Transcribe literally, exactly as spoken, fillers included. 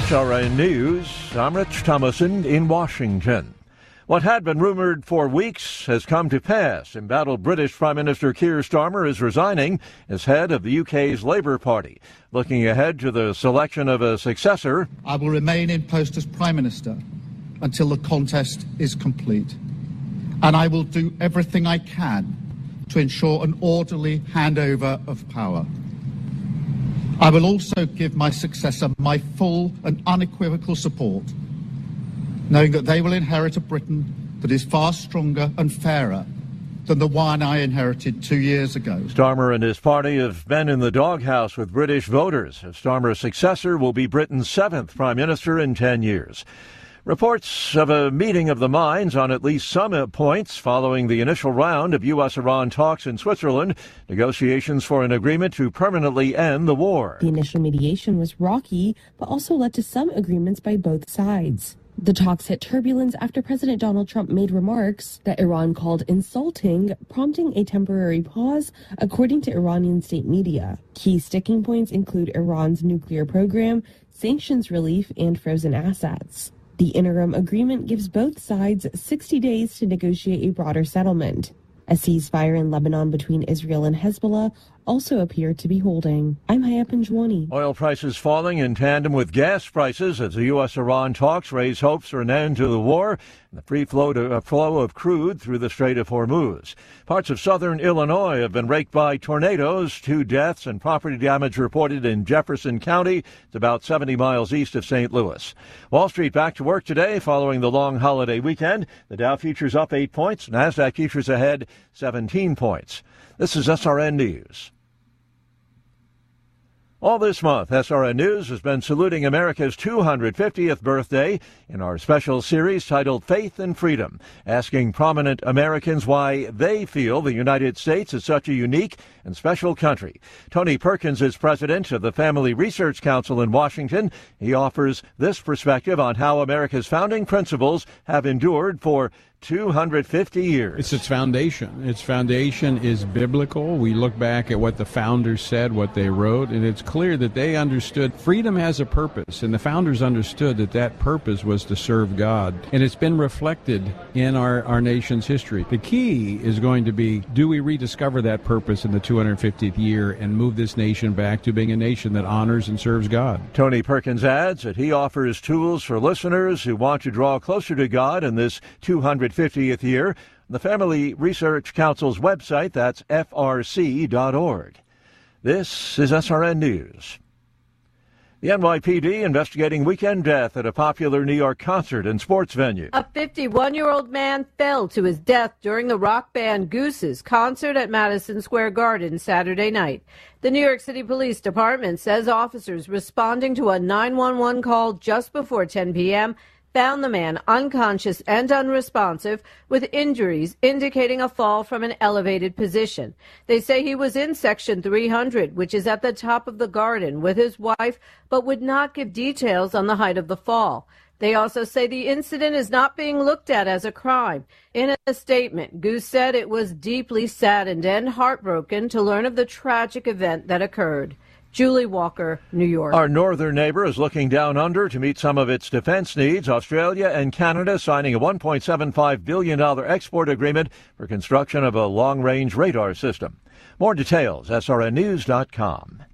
S R N News, I'm Rich Thomason in Washington. What had been rumored for weeks has come to pass. Embattled British Prime Minister Keir Starmer is resigning as head of the U K's Labour Party. Looking ahead to the selection of a successor, I will remain in post as Prime Minister until the contest is complete. And I will do everything I can to ensure an orderly handover of power. I will also give my successor my full and unequivocal support, knowing that they will inherit a Britain that is far stronger and fairer than the one I inherited two years ago. Starmer and his party have been in the doghouse with British voters. Starmer's successor will be Britain's seventh Prime Minister in ten years. Reports of a meeting of the minds on at least some points following the initial round of U S Iran talks in Switzerland, negotiations for an agreement to permanently end the war. The initial mediation was rocky, but also led to some agreements by both sides. The talks hit turbulence after President Donald Trump made remarks that Iran called insulting, prompting a temporary pause, according to Iranian state media. Key sticking points include Iran's nuclear program, sanctions relief, and frozen assets. The interim agreement gives both sides sixty days to negotiate a broader settlement. A ceasefire in Lebanon between Israel and Hezbollah also appeared to be holding. I'm Hayat Panjwani. Oil prices falling in tandem with gas prices as the U S Iran talks raise hopes for an end to the war and the free flow, to, uh, flow of crude through the Strait of Hormuz. Parts of southern Illinois have been raked by tornadoes. Two deaths and property damage reported in Jefferson County. It's about seventy miles east of Saint Louis. Wall Street back to work today following the long holiday weekend. The Dow futures up eight points. NASDAQ futures ahead seventeen points. This is S R N News. All this month, S R N News has been saluting America's two hundred fiftieth birthday in our special series titled Faith and Freedom, asking prominent Americans why they feel the United States is such a unique and special country. Tony Perkins is president of the Family Research Council in Washington. He offers this perspective on how America's founding principles have endured for two hundred fifty years. It's its foundation. Its foundation is biblical. We look back at what the founders said, what they wrote, and it's clear that they understood freedom has a purpose, and the founders understood that that purpose was to serve God. And it's been reflected in our, our nation's history. The key is going to be, do we rediscover that purpose in the two hundred fiftieth year and move this nation back to being a nation that honors and serves God? Tony Perkins adds that he offers tools for listeners who want to draw closer to God in this two hundred fiftieth year. The Family Research Council's website, that's F R C dot org. This is S R N News. The N Y P D investigating weekend death at a popular New York concert and sports venue. A fifty-one-year-old man fell to his death during the rock band Goose's concert at Madison Square Garden Saturday night. The New York City Police Department says officers responding to a nine one one call just before ten p.m. found the man unconscious and unresponsive with injuries indicating a fall from an elevated position. They say he was in section three hundred, which is at the top of the garden, with his wife, but would not give details on the height of the fall. They also say the incident is not being looked at as a crime. In a statement, Goose said it was deeply saddened and heartbroken to learn of the tragic event that occurred. Julie Walker, New York. Our northern neighbor is looking down under to meet some of its defense needs. Australia and Canada signing a one point seven five billion dollars export agreement for construction of a long-range radar system. More details, S R N news dot com.